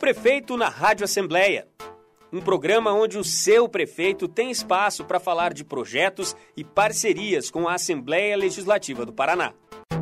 Prefeito na Rádio Assembleia. Um programa onde o seu prefeito tem espaço para falar de projetos e parcerias com a Assembleia Legislativa do Paraná.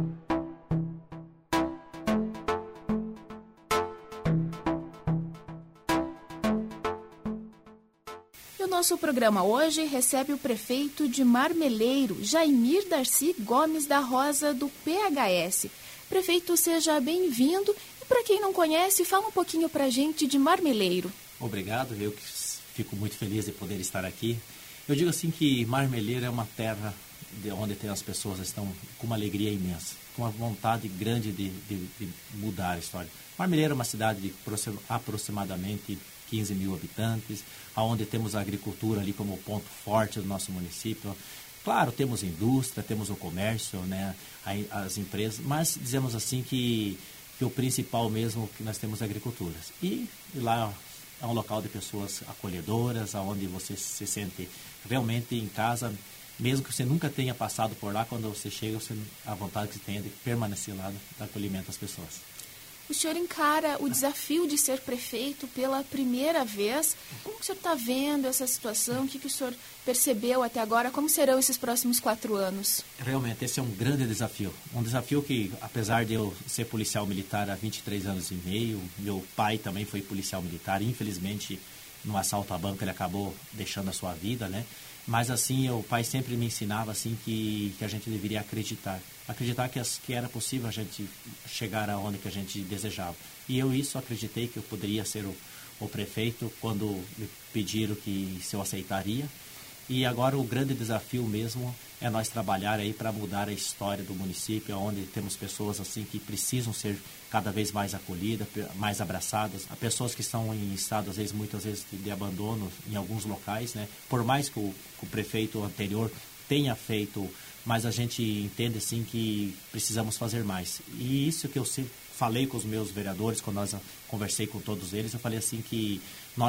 E o nosso programa hoje recebe o prefeito de Marmeleiro, Jaimir Darcy Gomes da Rosa, do PHS. Prefeito, seja bem-vindo. E para quem não conhece, fala um pouquinho para a gente de Marmeleiro. Obrigado, eu que fico muito feliz de poder estar aqui. Eu digo assim que Marmeleiro é uma terra onde as pessoas estão com uma alegria imensa, com uma vontade grande de mudar a história. Marmeleiro é uma cidade de aproximadamente 15 mil habitantes, onde temos a agricultura ali como ponto forte do nosso município. Claro, temos indústria, temos o comércio, né, as empresas, mas dizemos assim que o principal mesmo que nós temos é a agricultura. E lá é um local de pessoas acolhedoras, onde você se sente realmente em casa, mesmo que você nunca tenha passado por lá, quando você chega, a vontade que você tem é de permanecer lá no acolhimento das pessoas. O senhor encara o desafio de ser prefeito pela primeira vez. Como o senhor está vendo essa situação? O que o senhor percebeu até agora? Como serão esses próximos 4 anos? Realmente, esse é um grande desafio. Um desafio que, apesar de eu ser policial militar há 23 anos e meio, meu pai também foi policial militar. Infelizmente, num assalto à banca, ele acabou deixando a sua vida, né? Mas, assim, o pai sempre me ensinava, assim, que a gente deveria acreditar. Acreditar que era possível a gente chegar aonde que a gente desejava. E eu acreditei que eu poderia ser o prefeito quando me pediram se eu aceitaria. E agora o grande desafio mesmo é nós trabalhar aí para mudar a história do município, onde temos pessoas assim que precisam ser cada vez mais acolhidas, mais abraçadas. Há pessoas que estão em estado, muitas vezes, de abandono em alguns locais, né? Por mais que o prefeito anterior tenha feito, mas a gente entende assim que precisamos fazer mais. E isso que eu sempre falei com os meus vereadores, quando nós conversei com todos eles, eu falei assim que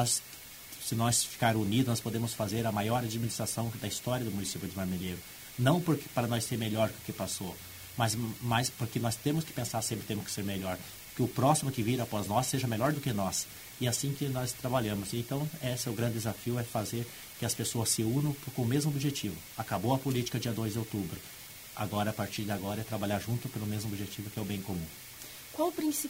se nós ficarmos unidos, nós podemos fazer a maior administração da história do município de Marmeleiro. Não para nós ser melhor que o que passou, mas porque nós temos que pensar, sempre temos que ser melhor. Que o próximo que vir após nós seja melhor do que nós. E assim que nós trabalhamos. Então, esse é o grande desafio, é fazer que as pessoas se unam com o mesmo objetivo. Acabou a política dia 2 de outubro. Agora, a partir de agora, é trabalhar junto pelo mesmo objetivo, que é o bem comum. Qual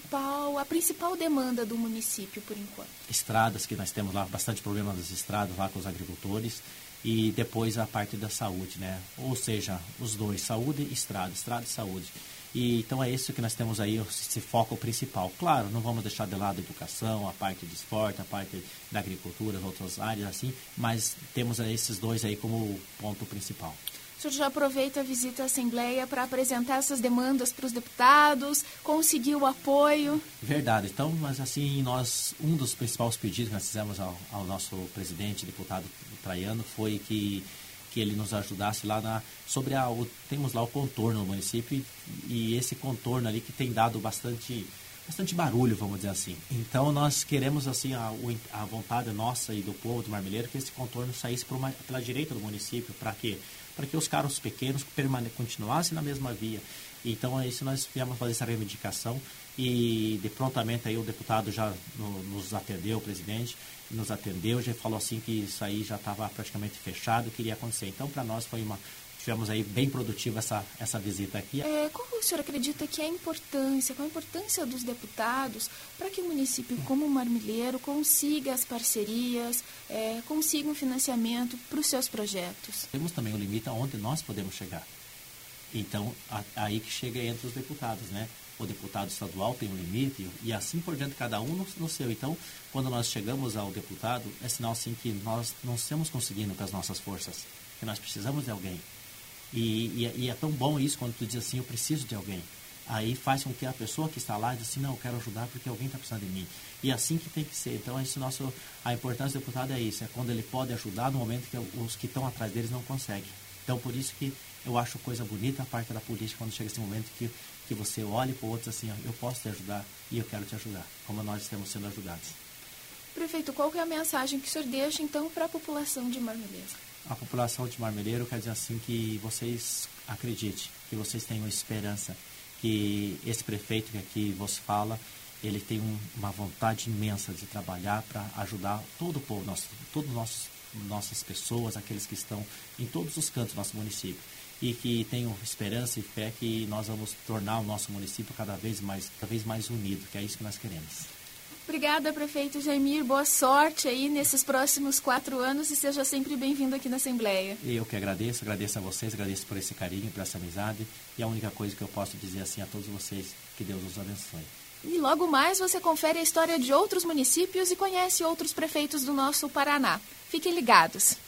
a principal demanda do município, por enquanto? Estradas, que nós temos lá, bastante problema das estradas lá com os agricultores. E depois a parte da saúde, né? Ou seja, os dois, saúde e estrada e saúde. E, então é isso que nós temos aí, esse foco principal. Claro, não vamos deixar de lado a educação, a parte de esporte, a parte da agricultura, as outras áreas assim, mas temos esses dois aí como ponto principal. O senhor já aproveita a visita à Assembleia para apresentar essas demandas para os deputados, conseguir o apoio? Verdade. Então, mas assim, um dos principais pedidos que nós fizemos ao nosso presidente, deputado Traiano, foi que ele nos ajudasse lá temos lá o contorno do município e esse contorno ali que tem dado bastante barulho, vamos dizer assim. Então, nós queremos, assim, a vontade nossa e do povo de Marmeleiro que esse contorno saísse pela direita do município. Para quê? Para que os carros pequenos continuassem na mesma via. Então, é isso, nós viemos fazer essa reivindicação e de prontamente aí o deputado já nos atendeu, o presidente nos atendeu, já falou assim que isso aí já estava praticamente fechado, queria acontecer. Então, para nós tivemos aí bem produtiva essa visita aqui. Qual o senhor acredita que é qual a importância dos deputados para que o município como Marmeleiro consiga as parcerias, consiga um financiamento para os seus projetos? Temos também um limite aonde nós podemos chegar. Então, aí que chega entre os deputados, né? O deputado estadual tem um limite e assim por diante, cada um no seu. Então, quando nós chegamos ao deputado, é sinal assim que nós não estamos conseguindo com as nossas forças, que nós precisamos de alguém. E é tão bom isso quando tu diz assim, eu preciso de alguém. Aí faz com que a pessoa que está lá diz assim, não, eu quero ajudar porque alguém está precisando de mim. E assim que tem que ser. Então, a importância do deputado é isso, é quando ele pode ajudar no momento que os que estão atrás deles não conseguem. Então, por isso que eu acho coisa bonita a parte da política, quando chega esse momento que você olha para o outro assim, eu posso te ajudar e eu quero te ajudar, como nós estamos sendo ajudados. Prefeito, qual que é a mensagem que o senhor deixa, então, para a população de Marmeleiro? A população de Marmeleiro quer dizer assim que vocês acreditem, que vocês tenham esperança, que esse prefeito que aqui vos fala, ele tem uma vontade imensa de trabalhar para ajudar todo o povo, nossas pessoas, aqueles que estão em todos os cantos do nosso município. E que tenho esperança e fé que nós vamos tornar o nosso município cada vez mais unido, que é isso que nós queremos. Obrigada, prefeito Jaimir. Boa sorte aí nesses próximos 4 anos e seja sempre bem-vindo aqui na Assembleia. Eu que agradeço a vocês, agradeço por esse carinho, por essa amizade. E a única coisa que eu posso dizer assim a todos vocês, que Deus os abençoe. E logo mais você confere a história de outros municípios e conhece outros prefeitos do nosso Paraná. Fiquem ligados.